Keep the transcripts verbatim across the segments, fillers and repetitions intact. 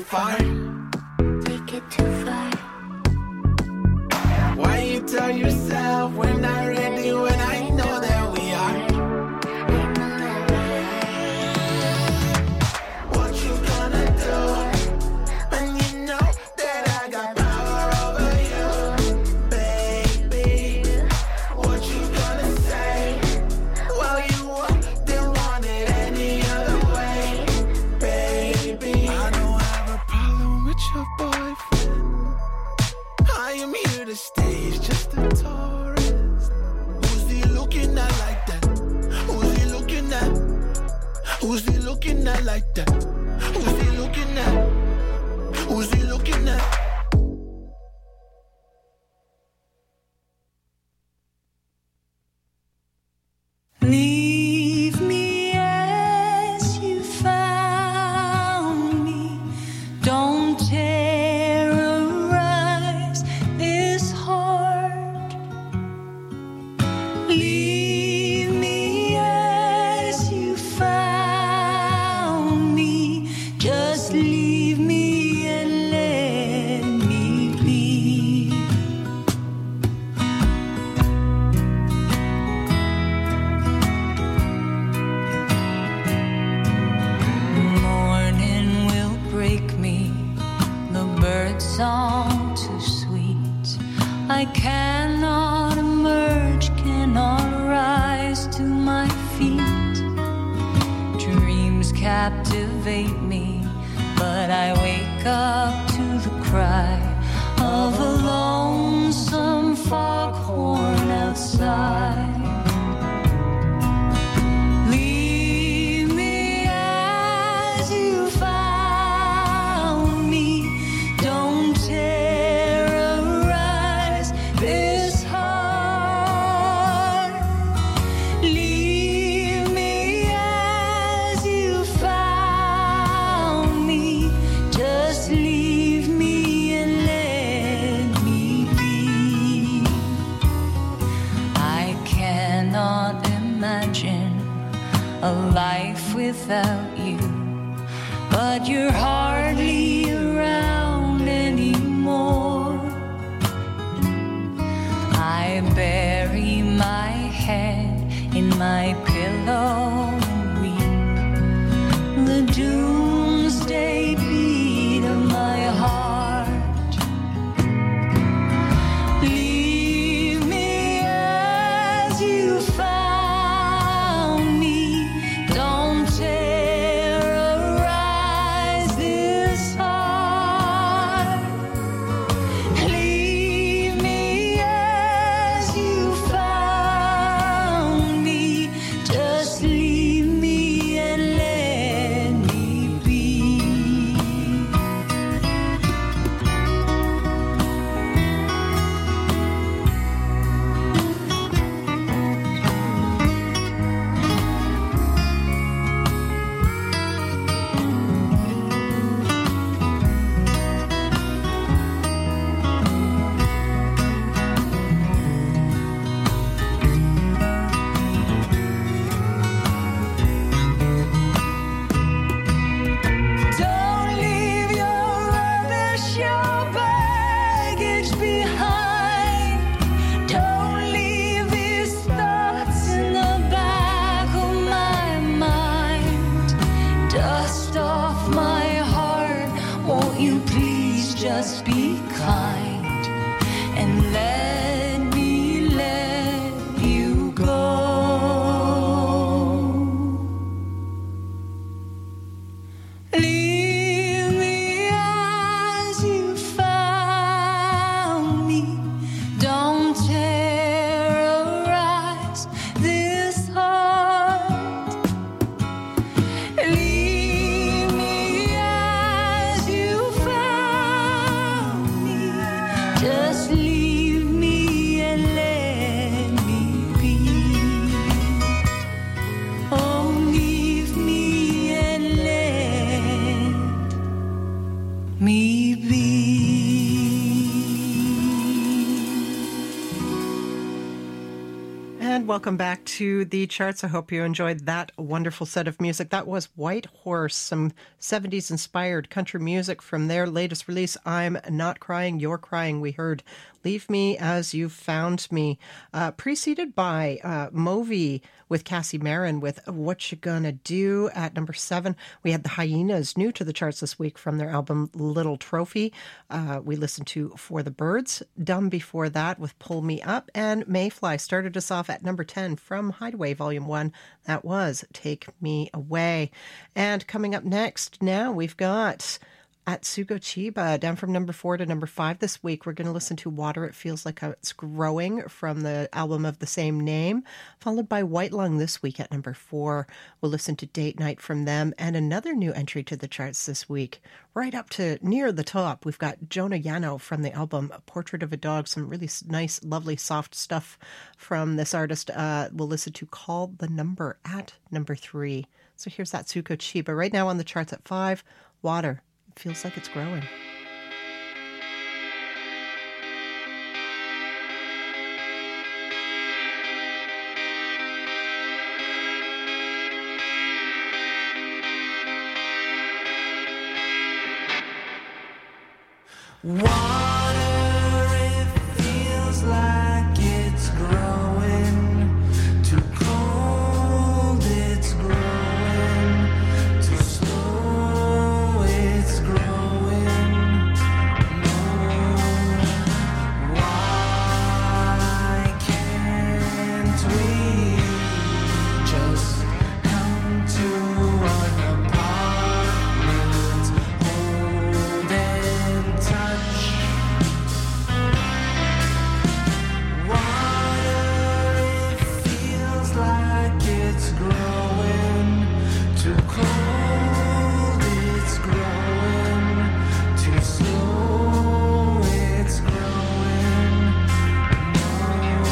far. Take it too far. Why you tell yourself we're not ready when I know that we are? What you gonna do when you know that I got power over you, baby? What you gonna say? Well, you didn't want it any other way, baby. I don't have a problem with your boyfriend. I am here to stay, he's just a tourist. Who's he looking at like that? Who's he looking at? Who's he looking at like that? Who's he looking at? Who's he looking at? Leave me as you found me. Don't terrorize this heart. Leave me as you found me. Just leave me and let me be. Morning will break me, the bird song too sweet. I cannot emerge, cannot rise to my feet. Dreams captivate me, but I wake up to the cry of a lonesome foghorn outside. Leave me as you found me. Don't terrorize this heart. Leave me as you found me. Just leave me and let me be. I cannot imagine a life without you, but you're hardly around anymore. I bury my head in my pillow and weep the doomsday beat of my heart. Leave me as you found me. Don't terrorize this heart. Leave me as you found me. Just leave me and let me be. Don't leave your rubbish, your baggage behind. Don't leave these thoughts in the back of my mind. Dust off my heart, won't you please just be kind and let me let you go. Leave me as you found me. Don't terrorize this heart. Leave me as you found me. Just leave welcome back to the charts. I hope you enjoyed that wonderful set of music. That was White Horse, some seventies inspired country music from their latest release, I'm Not Crying, You're Crying. We heard Leave Me As You Found Me, uh, preceded by uh, Movi with Cassie Marin with What You Gonna Do at number seven. We had the Hyenas, new to the charts this week from their album Little Trophy. Uh, we listened to For the Birds, Dumb before that with Pull Me Up, and Mayfly started us off at number ten from Hideaway Volume one. That was Take Me Away. And coming up next now, we've got Atsuko Chiba, down from number four to number five this week. We're going to listen to Water It Feels Like It's Growing from the album of the same name, followed by White Lung this week at number four. We'll listen to Date Night from them, and another new entry to the charts this week. Right up to near the top, we've got Jonah Yano from the album Portrait of a Dog. Some really nice, lovely, soft stuff from this artist. Uh, we'll listen to Call the Number at number three. So here's Atsuko Chiba. Right now on the charts at five, Water. Feels like it's growing. Water, it feels like it's growing. Too cold, it's growing. Too slow, it's growing. No, why can't we just come to an apartment, hold and touch? Water, it feels like it's growing. Too cold, it's growing. Too slow, it's growing. No,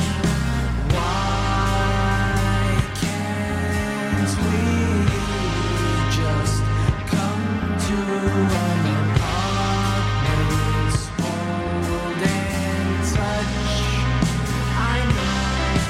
why can't we just come to an apartment, hold and touch? I know.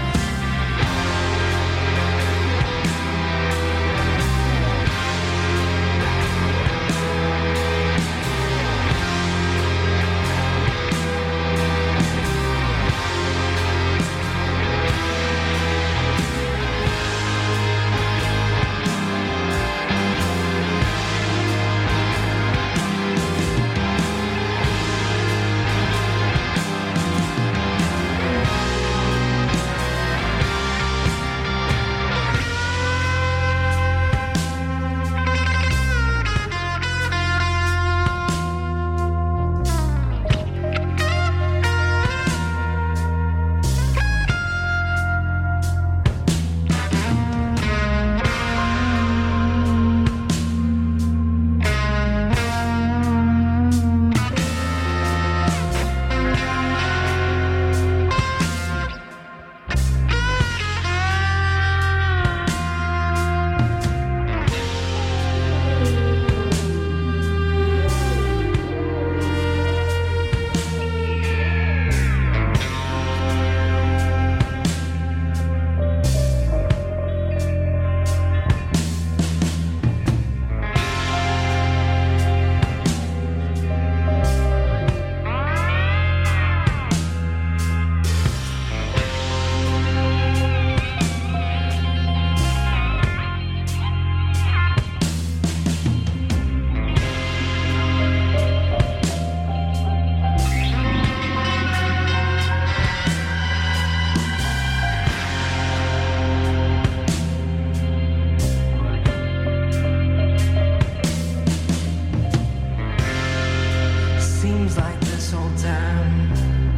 Seems like this whole time,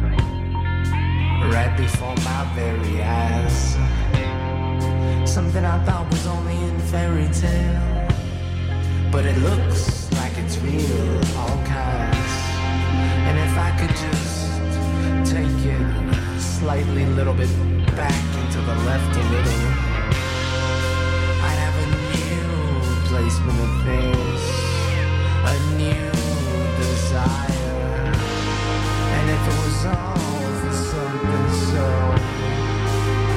right before my very eyes, something I thought was only in fairy tale, but it looks like it's real, all kinds. And if I could just take it slightly, little bit back into the left a little, I'd have a new placement of things, a new desire. And if it was all for something so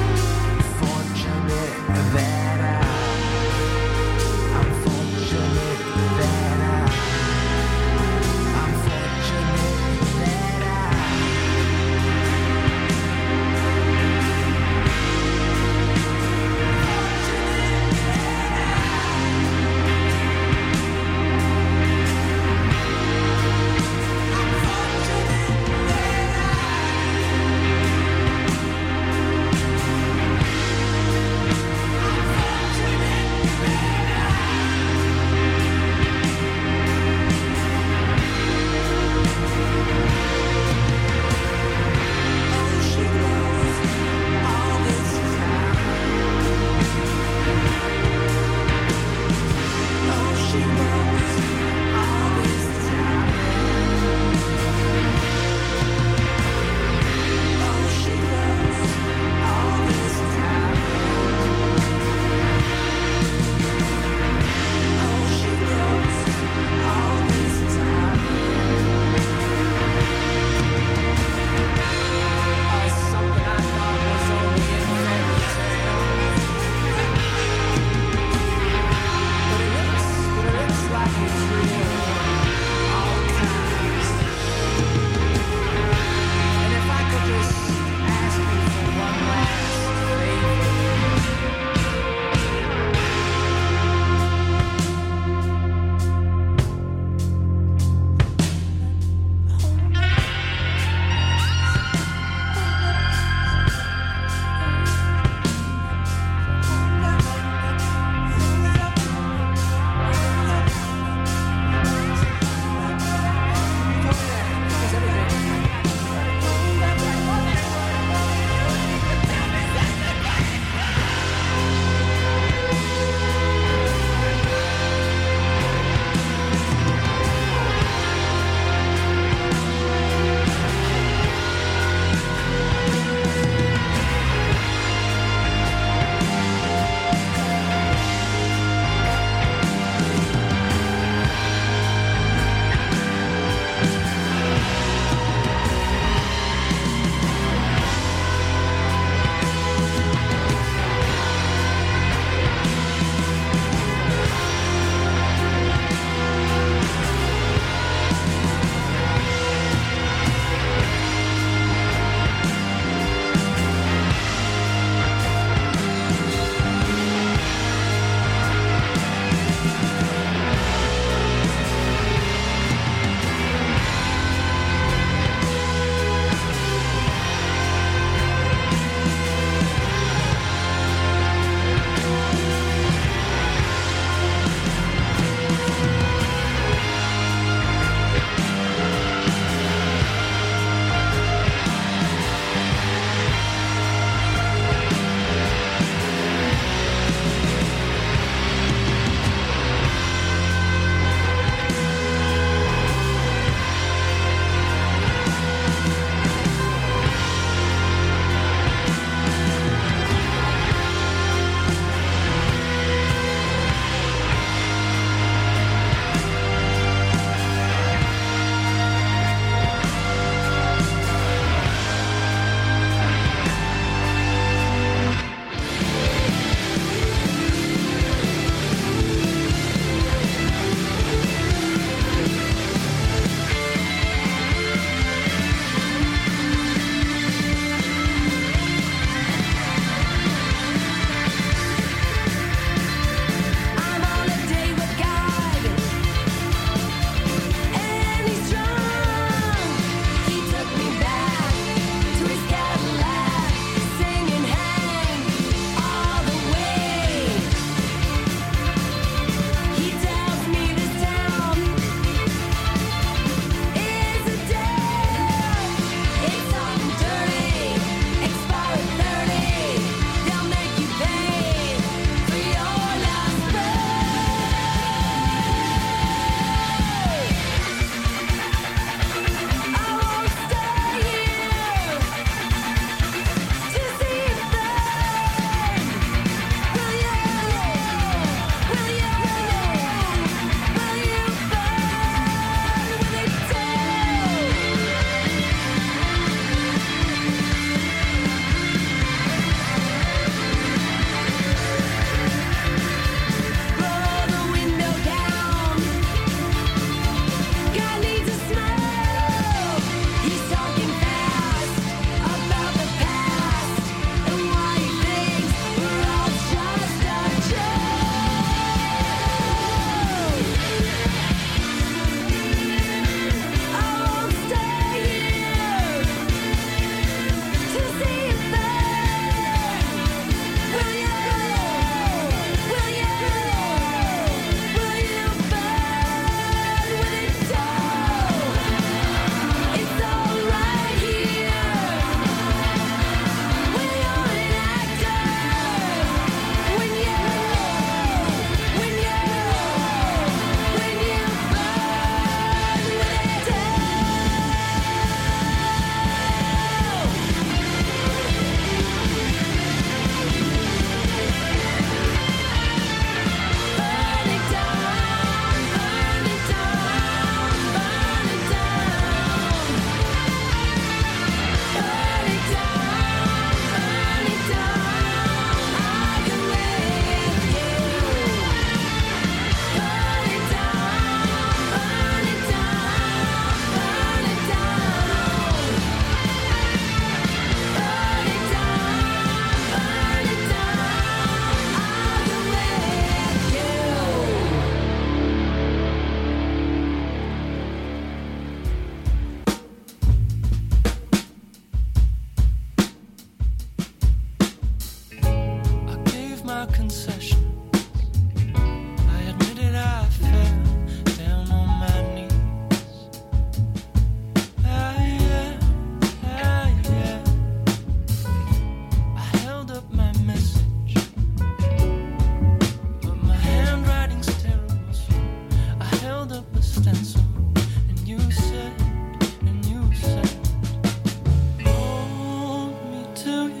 a stencil, and you said, and you said, hold me to you.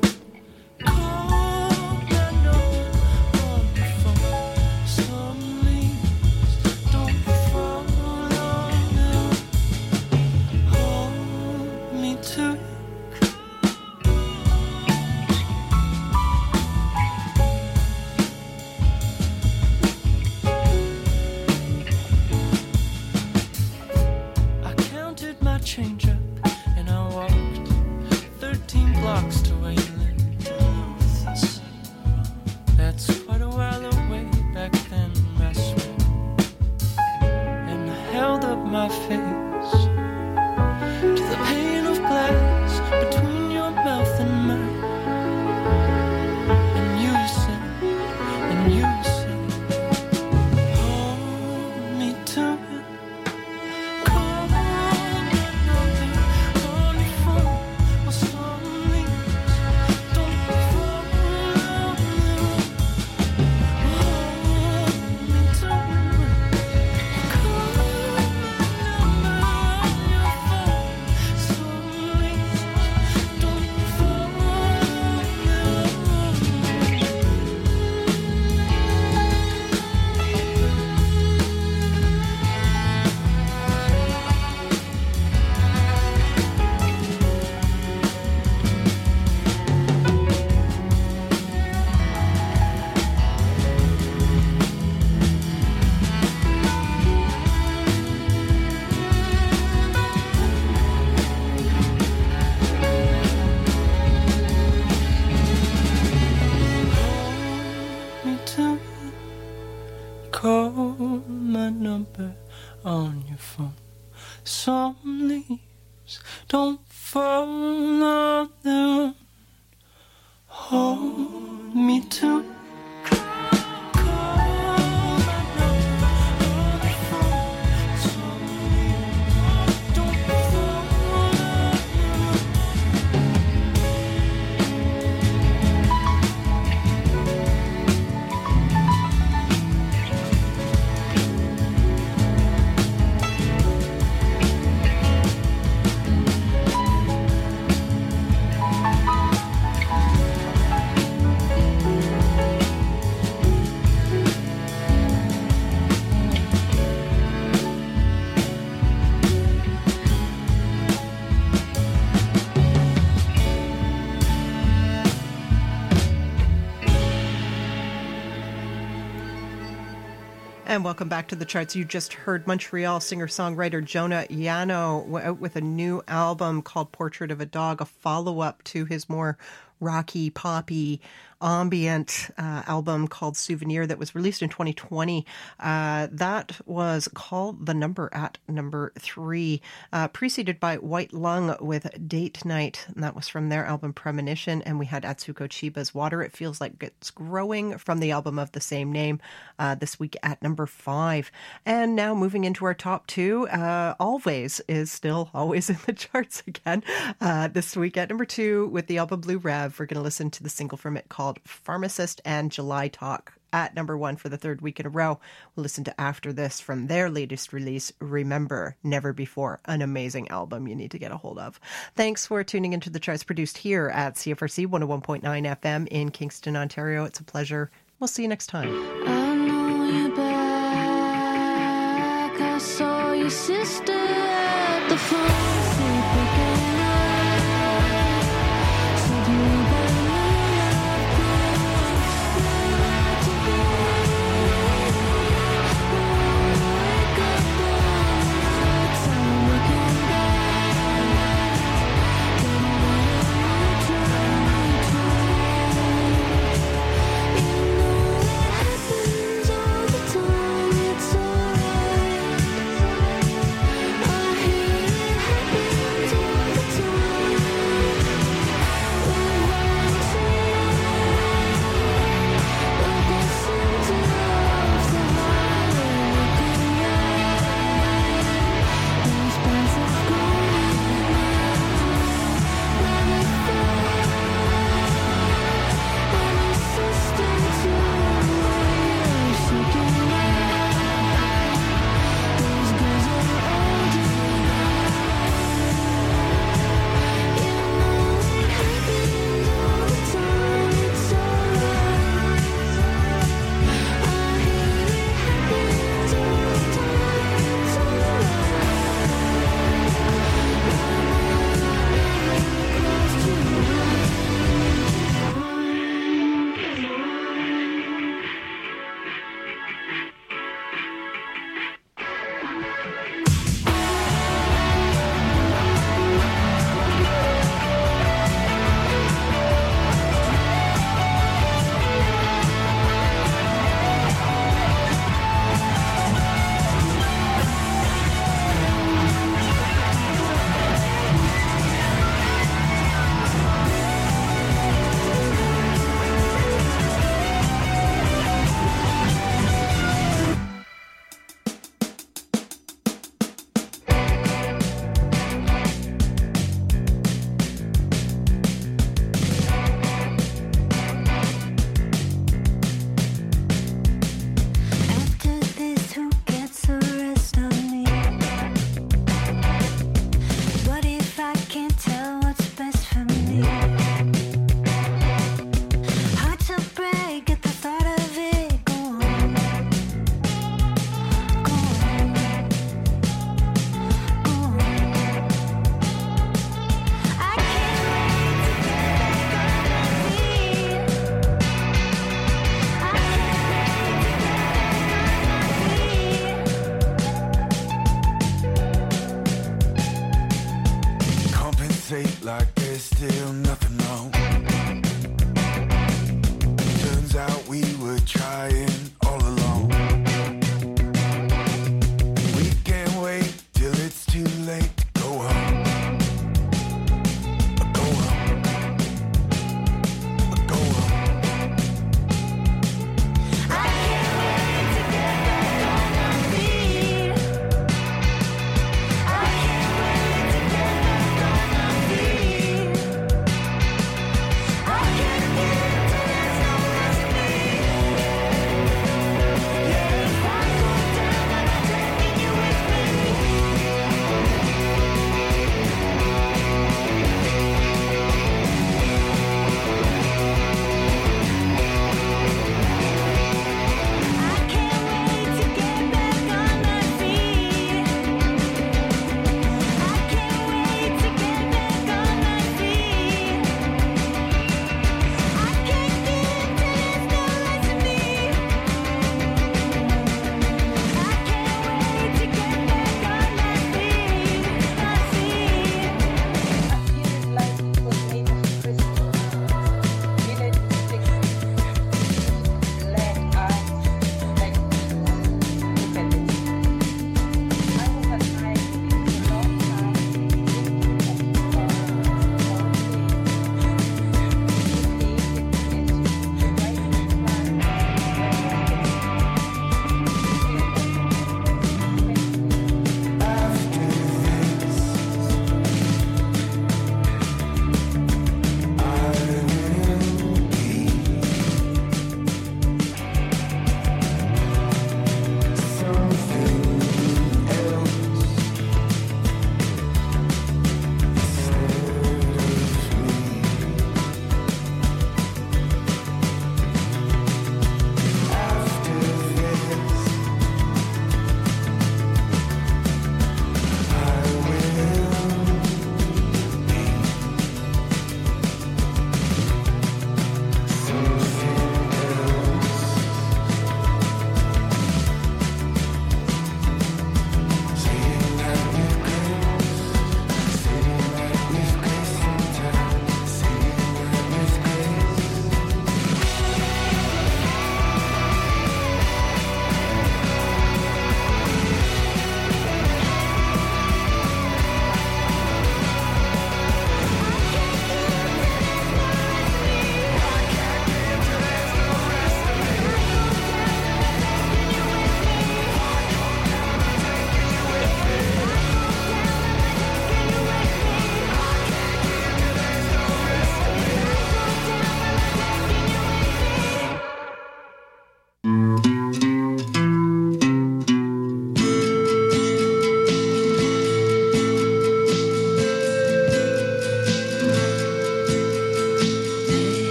Call that number on your phone. Some leaves don't fall on them. Hold me to you. Change up, and I walked thirteen blocks to where you lived. That's quite a while away back then, I swear. And I held up my face to the pane of glass between your mouth and mine. And you said, and you said, hold me to you. Call my number on your phone. Some leaves don't fall on their own. Hold me to And welcome back to the charts. You just heard Montreal singer-songwriter Jonah Yano out with a new album called Portrait of a Dog, a follow-up to his more rocky, poppy, ambient uh, album called Souvenir that was released in twenty twenty. Uh, that was called The Number at number three, uh, preceded by White Lung with Date Night, and that was from their album Premonition. And we had Atsuko Chiba's Water It Feels Like It's Growing from the album of the same name uh, this week at number five. And now moving into our top two, uh, Always is still always in the charts again uh, this week at number two with the album Blue Rev. We're going to listen to the single from it called Pharmacist, and July Talk at number one for the third week in a row. We'll listen to After This from their latest release, Remember, Never Before, an amazing album you need to get a hold of. Thanks for tuning into the charts produced here at C F R C one oh one point nine F M in Kingston, Ontario. It's a pleasure. We'll see you next time. I know you're back. I saw your sister